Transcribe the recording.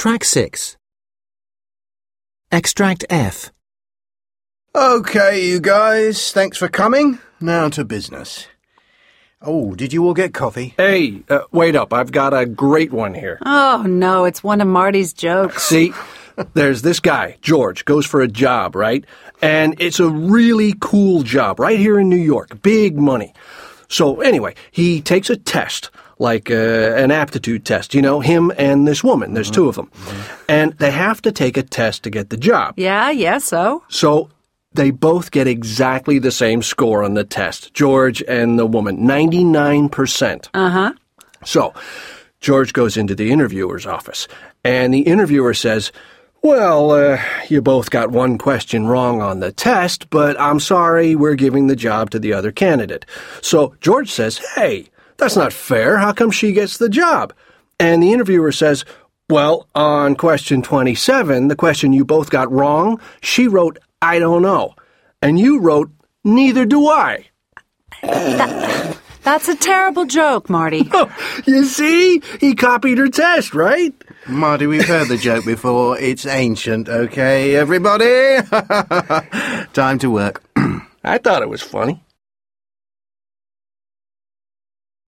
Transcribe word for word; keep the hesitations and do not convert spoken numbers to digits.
Track six. Extract F. Okay, you guys, thanks for coming. Now to business. Oh, did you all get coffee? Hey, uh, wait up. I've got a great one here. Oh, no, it's one of Marty's jokes. See, there's this guy, George, goes for a job, right? And it's a really cool job right here in New York. Big money. So anyway, he takes a test, like uh, an aptitude test, you know, him and this woman. There's two of them. And they have to take a test to get the job. Yeah, yeah, so? So they both get exactly the same score on the test, George and the woman, ninety-nine percent. Uh-huh. So George goes into the interviewer's office, and the interviewer says, well, uh, you both got one question wrong on the test, but I'm sorry, we're giving the job to the other candidate. So George says, hey, that's not fair. How come she gets the job? And the interviewer says, well, on question twenty-seven, the question you both got wrong, she wrote, I don't know. And you wrote, neither do I. That, that's a terrible joke, Marty. You see? He copied her test, right? Marty, we've heard the joke before. It's ancient, okay, everybody? Time to work. I thought it was funny.